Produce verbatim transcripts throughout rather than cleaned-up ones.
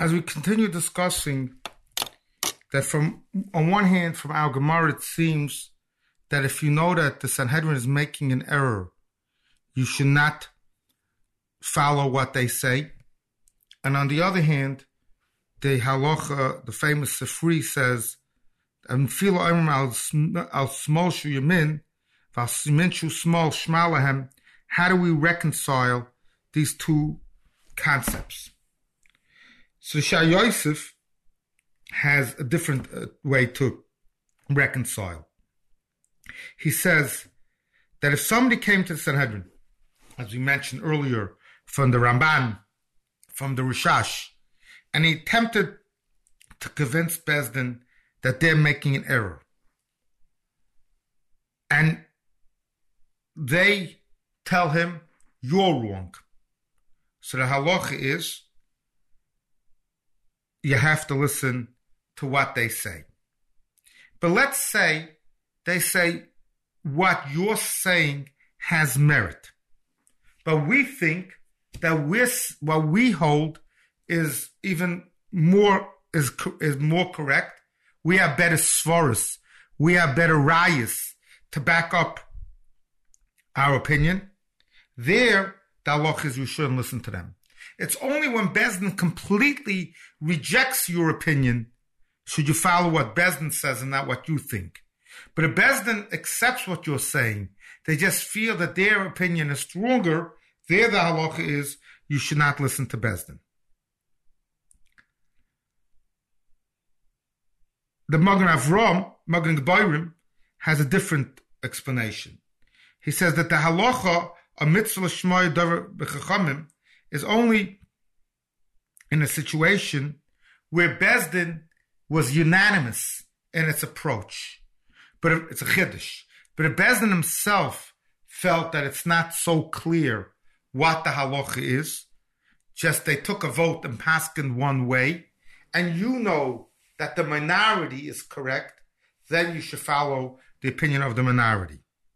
As we continue discussing that from, on one hand, from our Gemara, it seems that if you know that the Sanhedrin is making an error, you should not follow what they say. And on the other hand, the halacha, the famous Sifri says, "Al smol shu yamin, val simin shu smol shmalahem." How do we reconcile these two concepts? So Shah Yosef has a different uh, way to reconcile. He says that if somebody came to the Sanhedrin, as we mentioned earlier, from the Ramban, from the Rishash, and he attempted to convince Bezdin that they're making an error, and they tell him, you're wrong. So the halacha is, you have to listen to what they say. But let's say they say what you're saying has merit, but we think that we're, what we hold is even more is is more correct. We have better svaris, we have better rayas to back up our opinion. There, the halacha is you shouldn't listen to them. It's only when Bezdin completely rejects your opinion should you follow what Bezdin says and not what you think. But if Bezdin accepts what you're saying, they just feel that their opinion is stronger, there the halacha is you should not listen to Bezdin. The Magen Avram, Magen Gebayrim, has a different explanation. He says that the halacha a mitzvah l'shmoi davar b'chachamim is only in a situation where Bezdin was unanimous in its approach. But if, it's a chiddush. But if Bezdin himself felt that it's not so clear what the halacha is, just they took a vote and paskined one way, and you know that the minority is correct, then you should follow the opinion of the minority.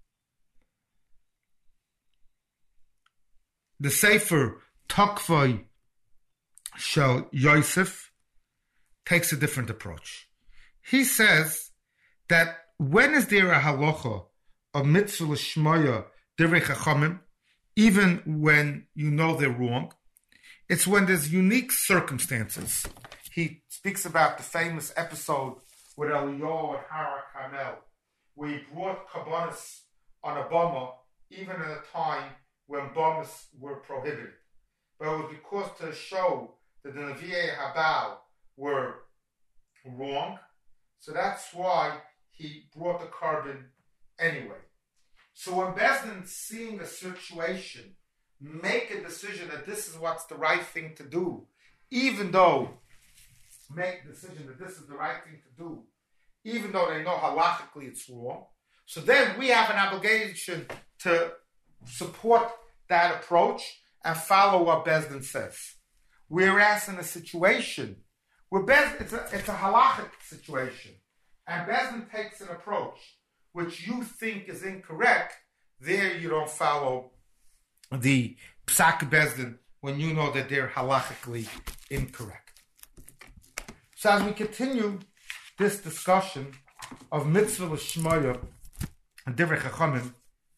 The Sefer Tokvoi Shel Yosef takes a different approach. He says that when is there a halacha of mitzvah l'shmaya divrei chachamim, even when you know they're wrong, it's when there's unique circumstances. He speaks about the famous episode with Eliyahu at Har HaKarmel, where he brought kabbanis on a bama, even at a time when bombs were prohibited. But it was because to show that the Nevi'ei Habal were wrong, so that's why he brought the carbon anyway. So when Bezdin, seeing a situation, make a decision that this is what's the right thing to do, even though, make the decision that this is the right thing to do, even though they know halachically it's wrong, so then we have an obligation to support that approach and follow what Bezdin says. Whereas in a situation where Bezdin, it's a, it's a halachic situation, and Bezdin takes an approach which you think is incorrect, there you don't follow the Psak Bezdin when you know that they're halachically incorrect. So as we continue this discussion of mitzvah l'shmaya and divrei chachamim,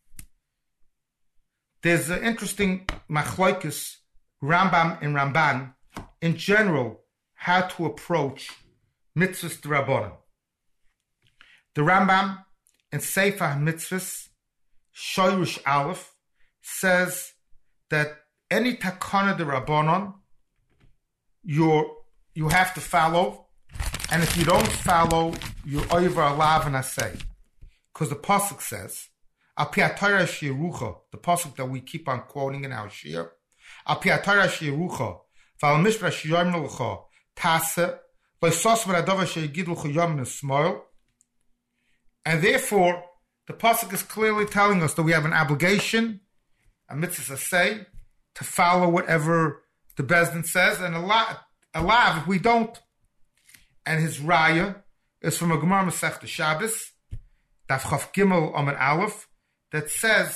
there's an interesting machlokes Rambam and Ramban in general how to approach mitzvahs d'Rabbanan. The Rambam in Sefer HaMitzvahs Shoyrush Aleph says that any takana d'Rabbanan you you have to follow, and if you don't follow, you're over alav and asay, because the pasuk says, Al pi HaTorah she'yerucha, the pasuk that we keep on quoting in our shir, Al pi HaTorah she'yerucha, v'al mishpah she'yomnu l'cha taseh, v'yisos v'adavar she'yigid l'cha yom n'smoil. And therefore, the pasuk is clearly telling us that we have an obligation, a mitzvah asay, to follow whatever the Bezdin says, and alav, alav if we don't. And his raya is from a Gemara Masechta Shabbos, Daf Chaf Gimel Amud Aleph, that says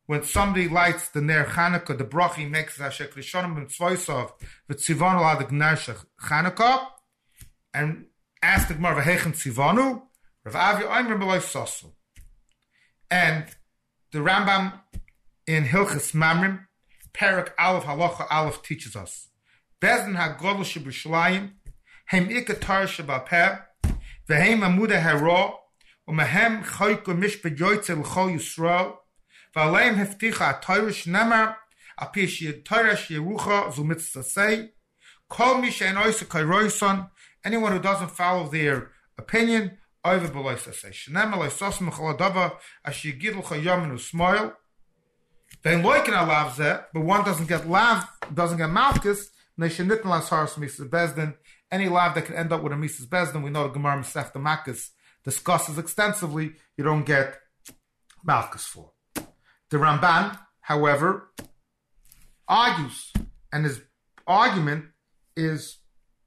when somebody lights the Ner Chanukah, the bracha makes Asher Krishonim B'Tzvoisov V'Tzivanu L'Adik Ner Chanukah, and ask the Gemara V'Hechen Tzivanu, Rav Avi Omer B'Loi Sosu. And the Rambam in Hilchas Mamrim, Perak Aleph Halacha Aleph teaches us, Bezdin HaGodol Sheb'Yerushalayim, Hem Ikar Torah Sheba'al Peh, V'Hem Amuda Hara, U'Mehem Choyku Mishpat Yoytze L'Chol Yisrael, V'Aleim Hefticha HaTorah Shneimar, Al Pi Torah Sheyerucha Zu Mitzvah Say, Kol Mi She'en Oiseh K'Roison, anyone who doesn't follow their opinion, Oiver B'Lo Say. Shneimar Lo Yisosem Chol Adava Asher Yigid L'Cho Yomin U'Smoil. Vein Loiken Alav Zeh, but one doesn't get lav, doesn't get malchus. Neshe Nitn L'Asharas Mises Bezdin. Any lav that can end up with a Mises Bezdin, we know the Gemara Masechta Makos discusses extensively. You don't get malchus for. The Ramban, however, argues, and his argument is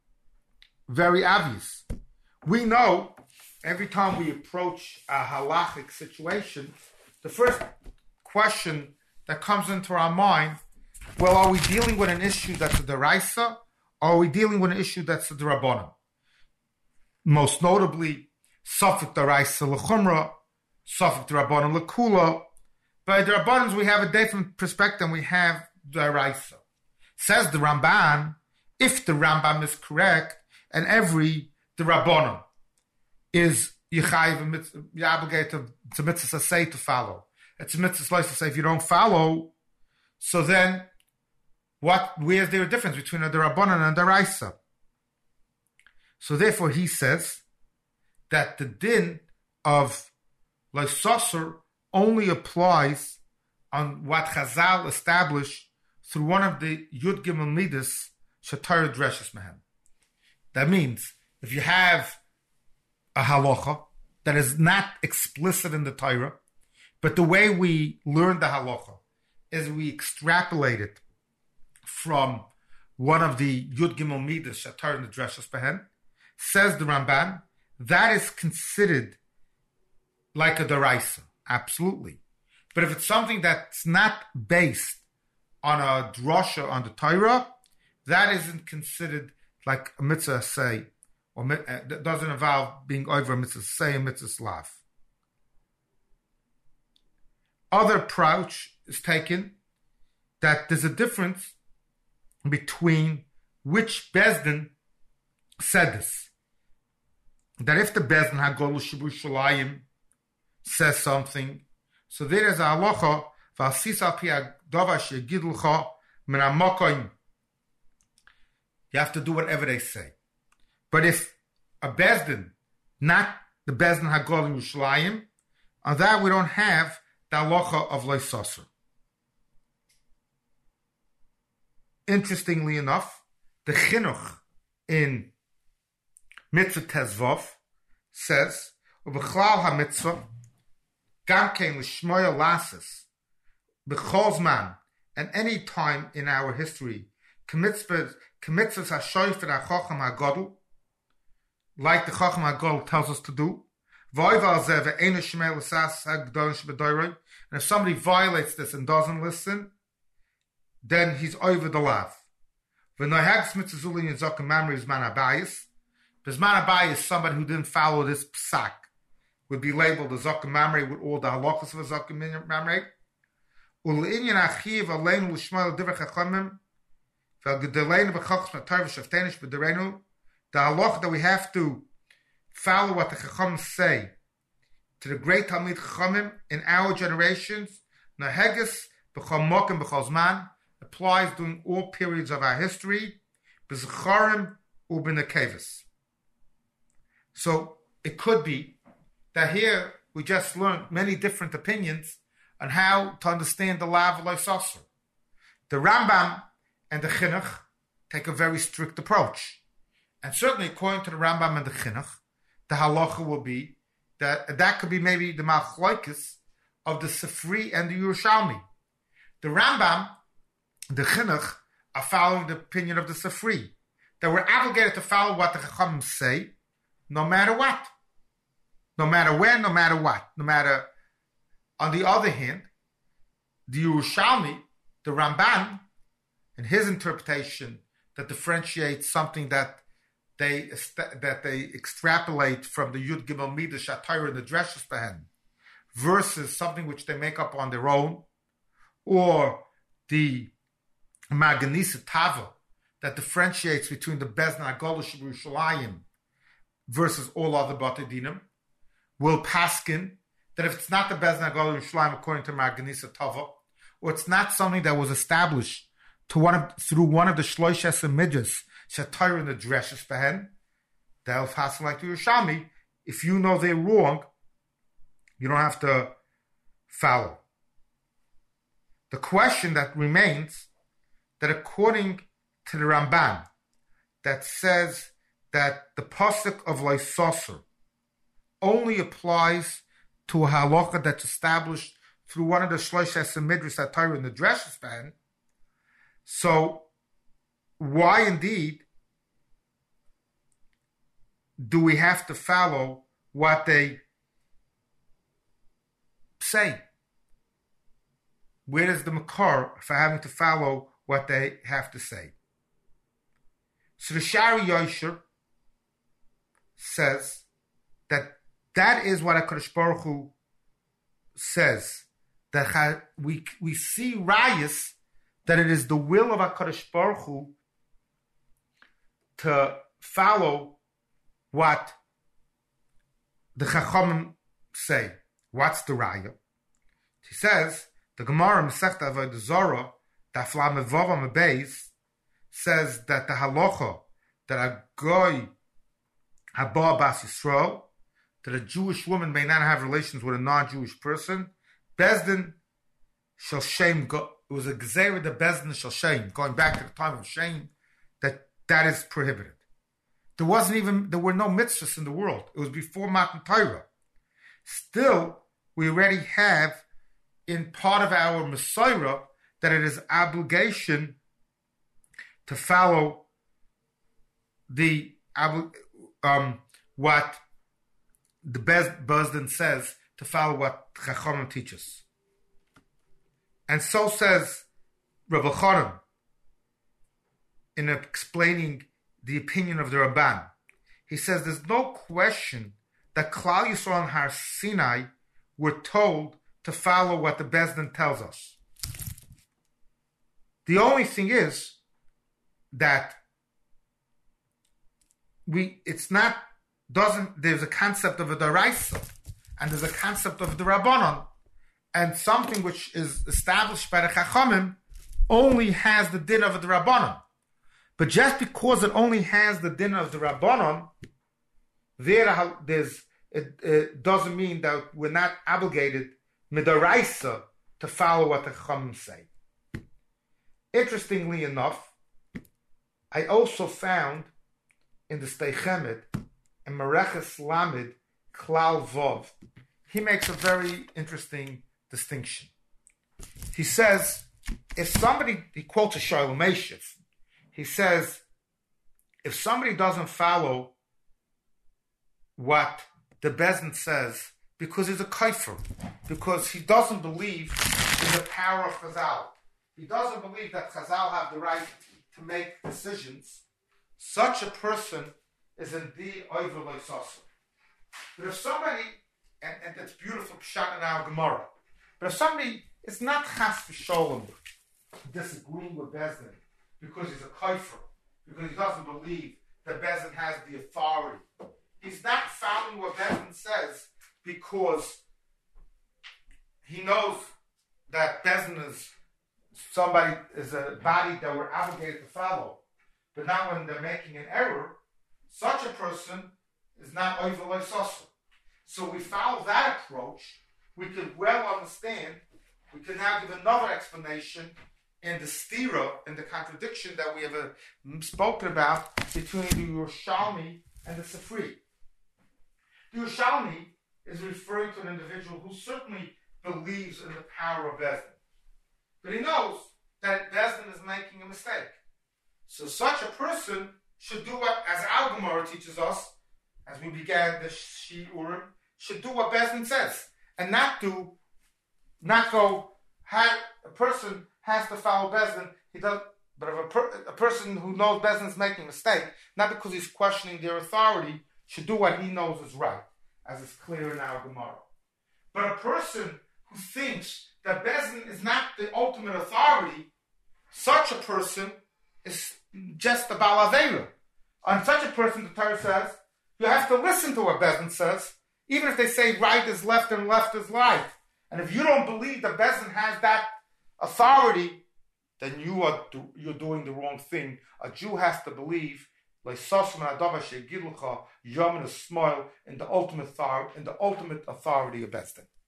very obvious. We know every time we approach a halachic situation, the first question that comes into our mind, well, are we dealing with an issue that's a deraisa, or are we dealing with an issue that's a derabanan? Most notably, Safek deraisa l'chumra, Safek derabanan l'kula. By derabanans, we have a different perspective, and we have deraisa. Says the Ramban, if the Rambam is correct, and every derabanan is yichayiv, you're obligated to mitzvah say to follow. It's a mitzvah to say if you don't follow, so then what? Where's there a difference between a derabanan and a deraisa? So therefore, he says that the din of loisosur only applies on what Chazal established through one of the Yud Gimel Midas Shatar Dreshes Mehem. That means if you have a halacha that is not explicit in the Torah, but the way we learn the halacha is we extrapolate it from one of the Yud Gimel Midas Shatar and the Dreshes Mehem, says the Ramban, that is considered like a deraisa. Absolutely. But if it's something that's not based on a drasha on the Torah, that isn't considered like a mitzvah say, or that doesn't involve being over a mitzvah say, a mitzvah slav. Other approach is taken that there's a difference between which Bezdin said this. That if the Bezdin HaGodol Sheb'Yerushalayim says something, so there is a halacha v'asis al pi ha'davar she'yigid l'cha min ha'makom. You have to do whatever they say. But if a Bezdin, not the Bezdin HaGodol Yerushalayim, on that we don't have the halacha of loisosur. Interestingly enough, the chinuch in Mitzvah Tezvov says, "Ubechlal ha-mitzvah gam kein l'shmoya lasis b'chol zman," and any time in our history, k'mitzvahs ha-shoyfer ha-chacham ha-godel, like the chacham ha-godel tells us to do, v'oiv zeh ve'einu shmei l'sas ha-gdolim sheb'doiroi, and if somebody violates this and doesn't listen, then he's over the lav. V'nohag mitzvah zulin yizok mamri zman habayis. Zman habayis is somebody who didn't follow this psak, would be labeled a Zakah Mamre with all the halachas of a Zakah Mamre. U'le'inyan achiv aleinu l'shmal divrei chachamim v'al-gedeleinu b'chachas matar v'shaftenish b'derenu. The halach that we have to follow what the chachamim say to the great Talmid Chachamim in our generations, naheges b'chol mokim b'chol zman, applies during all periods of our history, b'zecharim u'b'nekeves. So it could be that here we just learned many different opinions on how to understand the law of loisosur. The Rambam and the Chinuch take a very strict approach. And certainly according to the Rambam and the Chinuch, the halacha will be that that could be maybe the machlokes of the Sifri and the Yerushalmi. The Rambam, the Chinuch, are following the opinion of the Sifri, that we're obligated to follow what the Chachamim say, no matter what. No matter when, no matter what. No matter, on the other hand, the Yerushalmi, the Ramban, in his interpretation, that differentiates something that they that they extrapolate from the Yud Gimel Midah Shatayr and the Dreshes Behen, versus something which they make up on their own, or the Maganisa Tava that differentiates between the Bezna Agolish Yerushalayim versus all other Batei Dinim, will paskin that if it's not the Bezna Agolish Yerushalayim according to Maganisa Tava, or it's not something that was established to one of, through one of the Shlosh Esamidas Shatayr and the Dreshes Behen, they'll pass like the Yerushalmi. If you know they're wrong, you don't have to follow. The question that remains, that according to the Ramban, that says that the pasuk of Leisoser only applies to a halacha that's established through one of the Shlosh Esamidas Shatayr and the Dreshes Behen. So, why indeed do we have to follow what they say? Where is the makar for having to follow what they have to say? So the Shari Yosher says that that is what HaKadosh Baruch Hu says, that we we see rayas that it is the will of HaKadosh Baruch Hu to follow what the Chachamim say. What's the raya? He says, the Gemara Masechta Avodah Zarah, Daf Lamed Vav Amud Beis, says that the halacha that a goy haba bas Yisrael, that a Jewish woman may not have relations with a non-Jewish person, Bezdin shall shame. Go, it was a gezerah the Bezdin shall shame, going back to the time of shame, that that is prohibited. There wasn't even there were no mitzvahs in the world. It was before Matan Torah. Still, we already have in part of our Messiah that it is obligation to follow the um, what the Bezdin says, to follow what Chachamim teaches. And so says Rabbi Chanan in explaining the opinion of the Ramban. He says there's no question that Klal Yisrael and Har Sinai were told to follow what the Bezdin tells us. The only thing is that we it's not doesn't there's a concept of a daraisa and there's a concept of the Rabbanon, and something which is established by the Chachamim only has the din of the Rabbanon. But just because it only has the din of the Rabbanon, there there's it, it doesn't mean that we're not obligated midaraisa to follow what the Chachamim say. Interestingly enough, I also found in the Steichemet and Mereches Lamed Klal Vov, he makes a very interesting distinction. He says, if somebody, he quotes a Shalom Meshiv, he says, if somebody doesn't follow what the Bezdin says because he's a kaifer, because he doesn't believe in the power of Chazal, he doesn't believe that Chazal have the right to make decisions, such a person is indeed oiver loisasa. But if somebody, and, and that's beautiful pshat in our Gemara, but if somebody is not chas v'sholem disagreeing with Bezdin because he's a kaifer, because he doesn't believe that Bezdin has the authority, he's not following what Bezdin says because he knows that Bezdin is somebody, is a body that we're obligated to follow. But now when they're making an error, such a person is not oiver loisasa. So we follow that approach, we could well understand, we can now give another explanation in the stira, in the contradiction that we have uh, spoken about between the Yerushalmi and the Sifri. The Yerushalmi is referring to an individual who certainly believes in the power of Bezdin. But he knows that Bezdin is making a mistake. So such a person should do what, as our Gemara teaches us, as we began the Shiurim, should do what Bezdin says, and not do, not go had, a person has to follow Bezdin, he does. But if a, per, a person who knows Bezdin is making a mistake, not because he's questioning their authority, should do what he knows is right, as is clear in our Gemara. But a person who thinks that Bezdin is not the ultimate authority, such a person is just a Baal Aveira. On such a person, the Torah says, you have to listen to what Bezdin says, even if they say right is left and left is right. And if you don't believe that Bezdin has that authority, then you are do, you're doing the wrong thing. A Jew has to believe in the ultimate authority, in the ultimate authority of Bezdin.